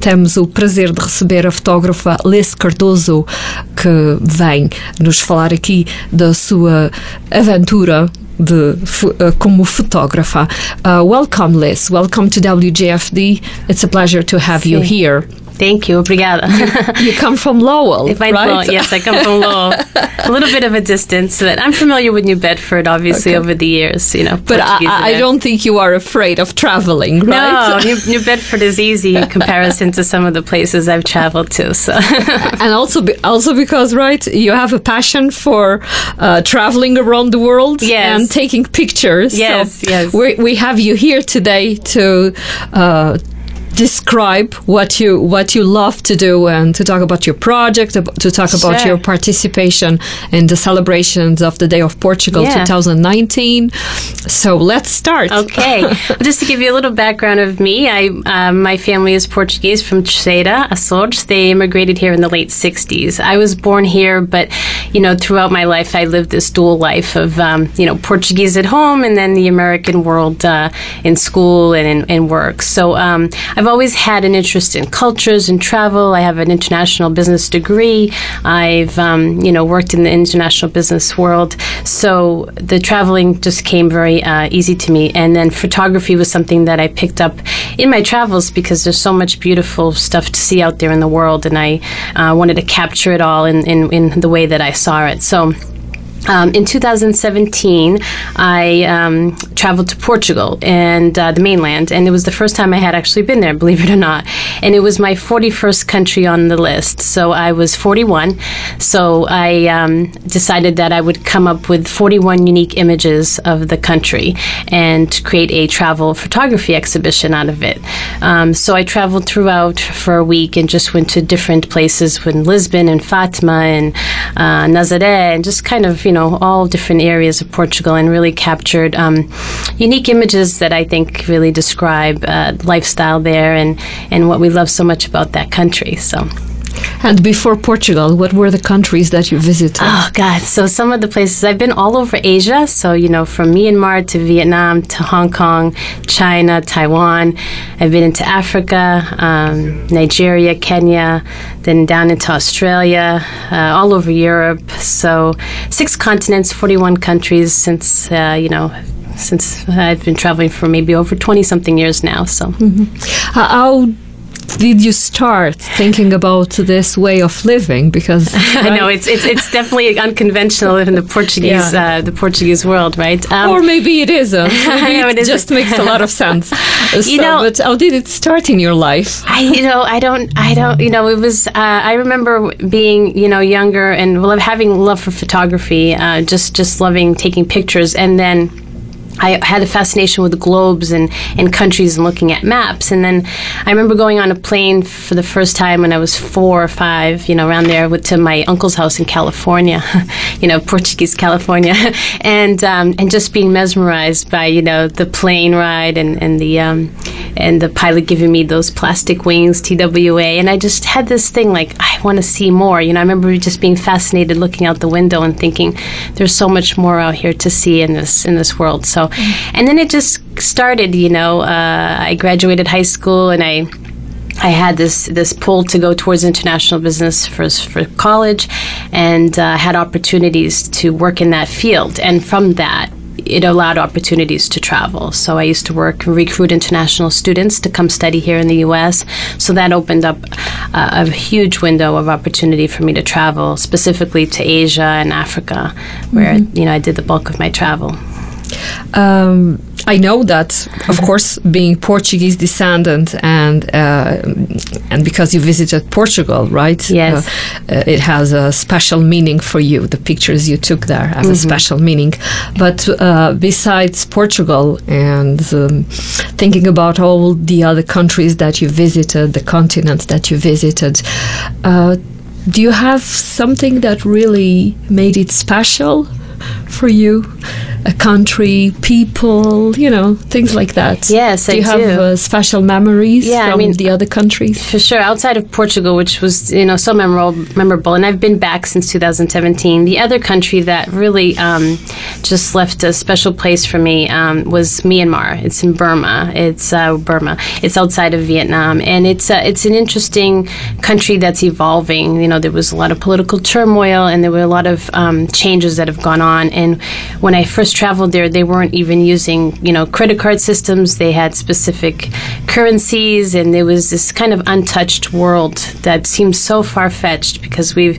temos o prazer de receber a fotógrafa Liz Cardoso, que vem nos falar aqui da sua aventura como fotógrafa. Welcome, Liz. Welcome to WJFD. It's a pleasure to have you here. Thank you. Obrigada. You come from Lowell, right? Lowell, yes, I come from Lowell. A little bit of a distance, but I'm familiar with New Bedford, obviously, over the years. But I don't think you are afraid of traveling, right? No, New Bedford is easy in comparison to some of the places I've traveled to. So, and also because, right, you have a passion for traveling around the world and taking pictures. Yes, so yes. We have you here today to describe what you love to do and to talk about your project, to talk about your participation in the celebrations of the Day of Portugal 2019. So let's start. Okay. Well, just to give you a little background of me, my family is Portuguese from Terceira, Açores. They immigrated here in the late 60s. I was born here, but throughout my life I lived this dual life of Portuguese at home and then the American world in school and in work. So I've always had an interest in cultures and travel. I have an international business degree. I've, worked in the international business world. So the traveling just came very easy to me. And then photography was something that I picked up in my travels because there's so much beautiful stuff to see out there in the world. And I wanted to capture it all in the way that I saw it. So in 2017, I traveled to Portugal and the mainland, and it was the first time I had actually been there, believe it or not. And it was my 41st country on the list. So I was 41. So I decided that I would come up with 41 unique images of the country and create a travel photography exhibition out of it. So I traveled throughout for a week and just went to different places in Lisbon and Fatima and Nazaré and just kind of, all different areas of Portugal and really captured unique images that I think really describe lifestyle there and what we love so much about that country. So. And before Portugal, what were the countries that you visited? Oh, God. So some of the places, I've been all over Asia. So, from Myanmar to Vietnam to Hong Kong, China, Taiwan. I've been into Africa, Nigeria, Kenya, then down into Australia, all over Europe. So 6 continents, 41 countries since I've been traveling for maybe over 20-something years now. So, How did you start thinking about this way of living? Because I know it's definitely unconventional in the Portuguese world, right? Or maybe it isn't. Maybe it just makes a lot of sense. But how did it start in your life? I don't. It was. I remember being younger and having love for photography, just loving taking pictures, and then I had a fascination with the globes and countries and looking at maps. And then I remember going on a plane for the first time when I was 4 or 5, around there to my uncle's house in California, Portuguese California, and just being mesmerized by, the plane ride and the pilot giving me those plastic wings, TWA. And I just had this thing like, I want to see more. I remember just being fascinated looking out the window and thinking there's so much more out here to see in this world. So, and then it just started, I graduated high school and I had this pull to go towards international business for college and had opportunities to work in that field. And from that, it allowed opportunities to travel. So I used to recruit international students to come study here in the U.S. So that opened up a huge window of opportunity for me to travel, specifically to Asia and Africa, where, I did the bulk of my travel. I know that, of course, being Portuguese descendant and because you visited Portugal, right? Yes. It has a special meaning for you. The pictures you took there have a special meaning. But besides Portugal and thinking about all the other countries that you visited, the continents that you visited, do you have something that really made it special for you? a country, people, things like that? Yes, I do. Do you have special memories from the other countries? For sure. Outside of Portugal, which was, so memorable, and I've been back since 2017. The other country that really just left a special place for me was Myanmar. It's in Burma. It's outside of Vietnam, and it's an interesting country that's evolving. There was a lot of political turmoil, and there were a lot of changes that have gone on. And when I first traveled there, they weren't even using, credit card systems. They had specific currencies, and there was this kind of untouched world that seems so far-fetched because we're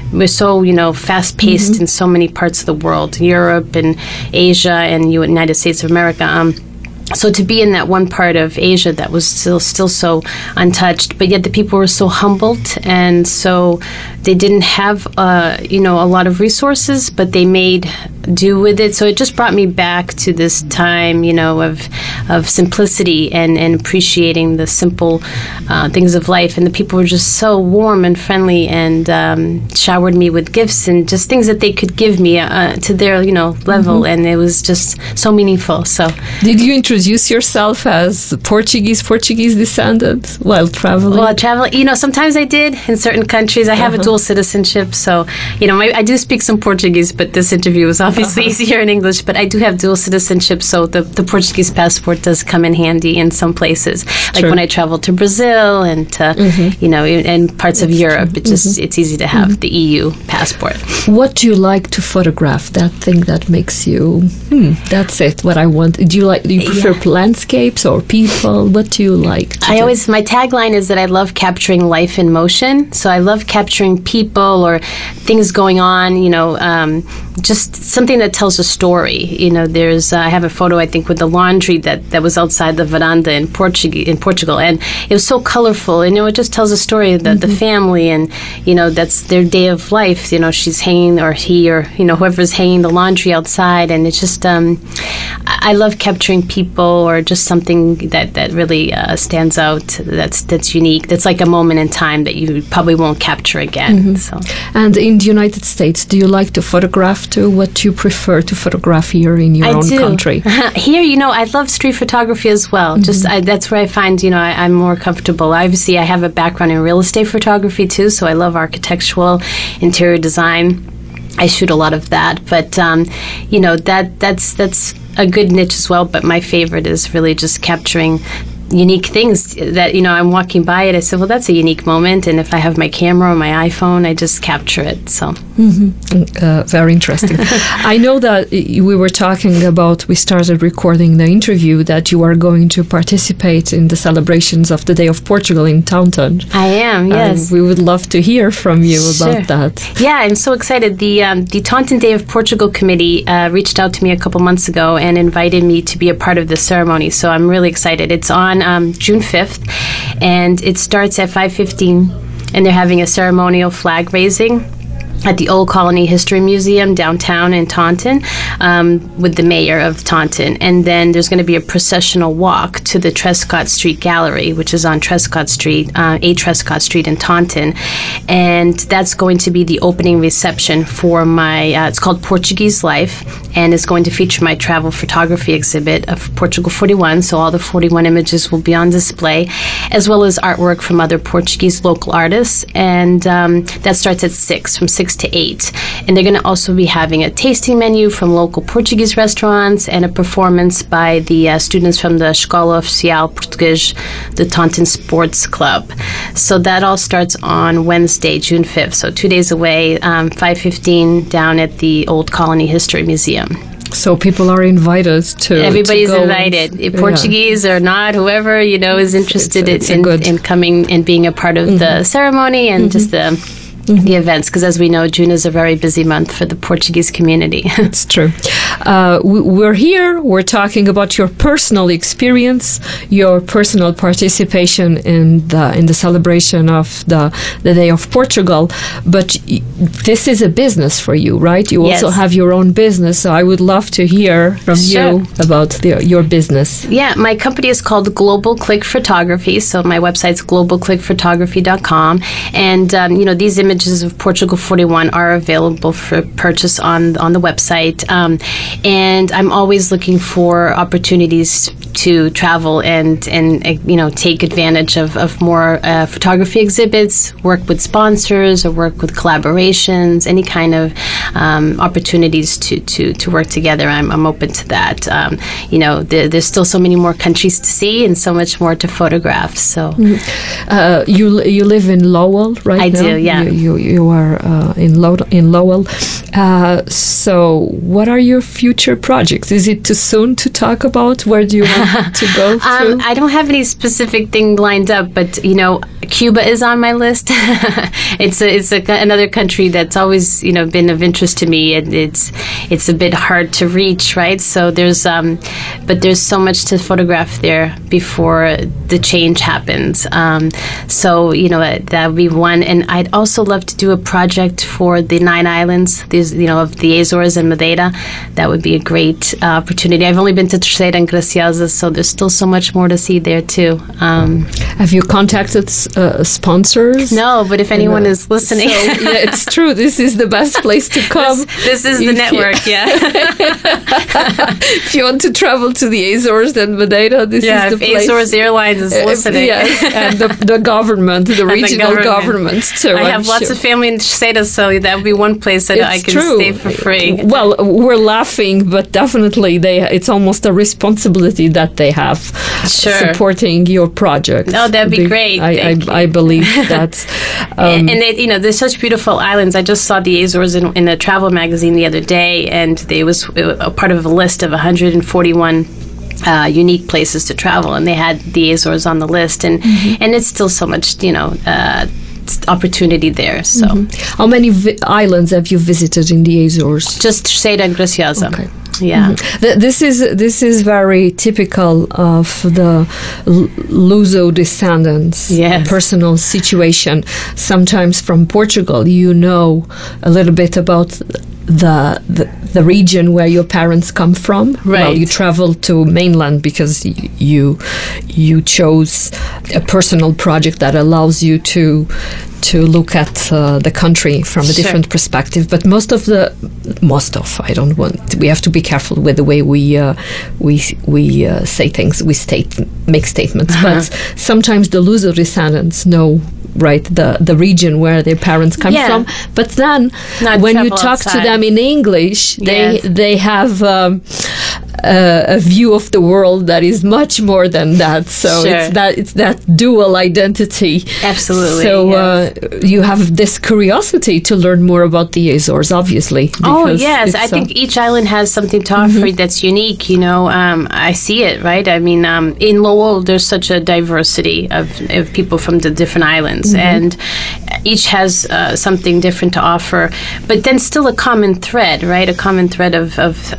so, fast-paced in so many parts of the world, Europe and Asia and United States of America. So to be in that one part of Asia that was still so untouched, but yet the people were so humbled, and so they didn't have a lot of resources, but they made do with it. So it just brought me back to this time, of simplicity and appreciating the simple things of life. And the people were just so warm and friendly, and showered me with gifts and just things that they could give me to their level, and it was just so meaningful. So did you introduce yourself as Portuguese descendant while traveling? Well, sometimes I did in certain countries. I have a dual citizenship, so I do speak some Portuguese, but this interview was obviously easier in English. But I do have dual citizenship, so the Portuguese passport does come in handy in some places. Like when I travel to Brazil and to and parts of Europe, it's easy to have the EU passport. What do you like to photograph? That thing that makes you that's it. What I want. Do you prefer landscapes or people? What do you like? My tagline is that I love capturing life in motion. So I love capturing people or things going on, just something that tells a story. I have a photo, I think, with the laundry that was outside the veranda in Portugal, and it was so colorful, and it just tells a story of the family, and that's their day of life. She's hanging, or he, or whoever's hanging the laundry outside, and it's just I love capturing people or just something that really stands out. That's unique. That's like a moment in time that you probably won't capture again. So. And in the United States, do you like to photograph too? What do you prefer to photograph here in your own country? Here, I love street photography as well. That's where I find, I'm more comfortable. Obviously, I have a background in real estate photography too, so I love architectural, interior design. I shoot a lot of that, but that's a good niche as well. But my favorite is really just capturing unique things that, I'm walking by it. I said, well, that's a unique moment. And if I have my camera or my iPhone, I just capture it. So very interesting. I know that we started recording the interview that you are going to participate in the celebrations of the Day of Portugal in Taunton. I am, yes. We would love to hear from you about that. Yeah, I'm so excited. The Taunton Day of Portugal Committee reached out to me a couple months ago and invited me to be a part of the ceremony. So I'm really excited. It's on June 5th, and it starts at 5:15, and they're having a ceremonial flag raising at the Old Colony History Museum downtown in Taunton with the mayor of Taunton. And then there's going to be a processional walk to the Trescott Street Gallery, which is on Trescott Street, 8 Trescott Street in Taunton. And that's going to be the opening reception for my, it's called Portuguese Life, and it's going to feature my travel photography exhibit of Portugal 41. So all the 41 images will be on display, as well as artwork from other Portuguese local artists. And that starts at 6, from 6 to 8. And they're going to also be having a tasting menu from local Portuguese restaurants and a performance by the students from the Escola Oficial Português, the Taunton Sports Club. So that all starts on Wednesday, June 5th. So 2 days away, 5:15 down at the Old Colony History Museum. So people are invited to. Everybody's invited, Portuguese or not, whoever is interested in coming and being a part of the ceremony and just the events, because as we know, June is a very busy month for the Portuguese community. It's true. We're talking about your personal experience, your personal participation in the celebration of the Day of Portugal, but this is a business for you, right? You also have your own business, so I would love to hear from you about your business. Yeah, my company is called Global Click Photography, so my website's globalclickphotography.com, and these images of Portugal 41 are available for purchase on the website. and I'm always looking for opportunities to travel and take advantage of more photography exhibits, work with sponsors, or work with collaborations, any kind of opportunities to work together. I'm open to that. There's still so many more countries to see and so much more to photograph. So, you live in Lowell, right? I now? do, yeah. You are in Lowell. So, what are your future projects? Is it too soon to talk about where do you want to go to? I don't have any specific thing lined up, but Cuba is on my list. It's another country that's always been of interest to me, and it's a bit hard to reach, right? So there's so much to photograph there before the change happens. So that would be one, and I'd also love to do a project for the 9 islands, of the Azores and Madeira. That would be a great opportunity. I've only been to Terceira and Graciosa, so there's still so much more to see there too. Have you contacted sponsors? No, but if anyone is listening, it's true. This is the best place to come. This is the network. Yeah. If you want to travel to the Azores and Madeira, this is the place. Azores Airlines is listening. Yes, and the government, the regional governments too. I have lots of family in Terceira, so that would be one place that I can stay for free. Well, we're laughing, but definitely it's almost a responsibility that they have supporting your project. Oh, that'd be great. I believe that's and there's such beautiful islands. I just saw the Azores in a travel magazine the other day, and it was a part of a list of 141 unique places to travel, and they had the Azores on the list, and it's still so much opportunity there. So, how many islands have you visited in the Azores? Just Terceira and Graciosa. Okay. Yeah, this is very typical of the Luso descendants' personal situation. Sometimes from Portugal, a little bit about the region where your parents come from. Right. Well, you travel to mainland because you chose a personal project that allows you to look at the country from a different perspective. But we have to be careful with the way we say things. We make statements. But sometimes the Luso descendants know, right, the region where their parents come from. But then when you talk to them in English, they have a view of the world that is much more than that. So it's that dual identity. Absolutely. So you have this curiosity to learn more about the Azores, obviously. Oh yes, I think each island has something to offer that's unique. I see it, right? I mean, in Lowell, there's such a diversity of people from the different islands, and each has something different to offer. But then still a common thread, right? A common thread of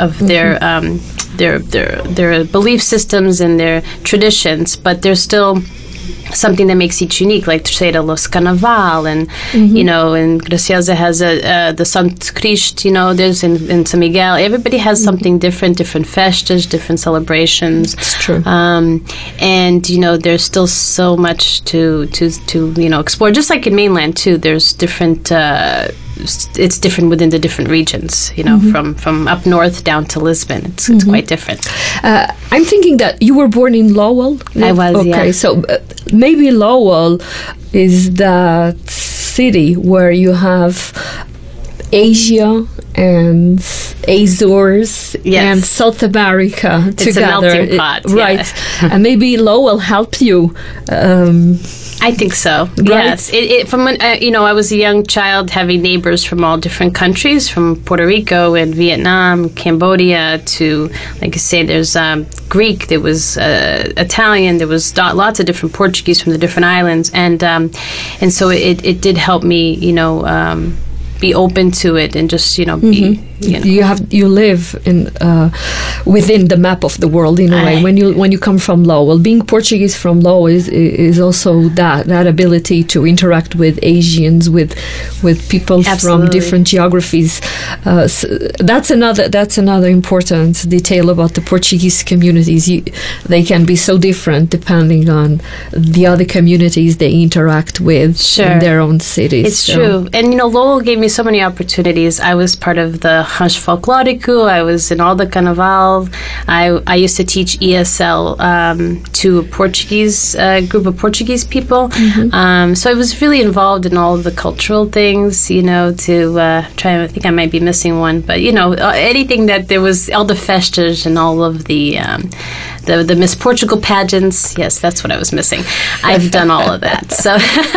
their belief systems and their traditions, but there's still something that makes each unique, like Terceira Los Carnaval, and and Graciosa has the Sant Crist, there's in San Miguel. Everybody has something different festas, different celebrations. It's true. And there's still so much to explore. Just like in mainland too, there's different. It's different within the different regions, from up north down to Lisbon. It's quite different. I'm thinking that you were born in Lowell. I was, okay, so maybe Lowell is that city where you have Asia and Azores and South America it's together. It's a melting pot. Right. And maybe Lowell helped you. I think so. Right? Yes. From when I was a young child, having neighbors from all different countries, from Puerto Rico and Vietnam, Cambodia, to, like I say, there's Greek, there was Italian, there was lots of different Portuguese from the different islands, and so it did help me, be open to it and just be. You live in within the map of the world in a way. When you come from Lowell, being Portuguese from Lowell is also that ability to interact with Asians, with people from different geographies. So that's another important detail about the Portuguese communities. They can be so different depending on the other communities they interact with in their own cities. It's true, and Lowell gave me so many opportunities. I was part of the Rancho Folclórico. I was in all the Carnaval. I used to teach ESL to a Portuguese group of Portuguese people. So I was really involved in all of the cultural things, to try. I think I might be missing one, but anything that there was, all the festas and all of the Miss Portugal pageants. Yes, that's what I was missing. I've done all of that. So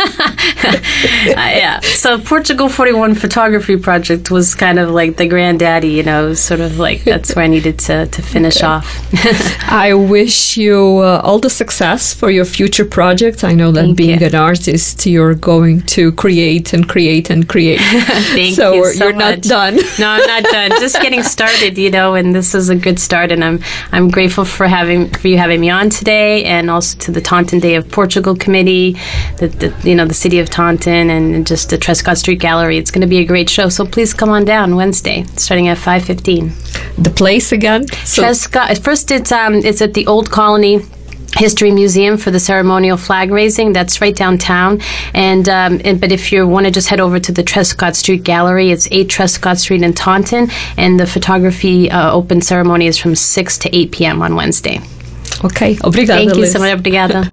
yeah. So Portugal 41 photography project was kind of like the granddaddy, sort of like that's where I needed to finish off. I wish you all the success for your future projects. I know that being an artist, you're going to create and create and create. Thank so you so you're much. not done. No, I'm not done. Just getting started, and this is a good start. And I'm grateful for you having me on today, and also to the Taunton Day of Portugal Committee, the city of Taunton, and just the Trescott Street Gallery. It's going to be a great show. So please come on down Wednesday, starting at 5:15. The place again? Trescott. First, it's at the Old Colony History Museum for the ceremonial flag raising. That's right downtown. But if you want to just head over to the Trescott Street Gallery, it's 8 Trescott Street in Taunton, and the photography open ceremony is from 6 to 8 p.m. on Wednesday. Okay, obrigada. Thank you Liz. so much. Obrigada.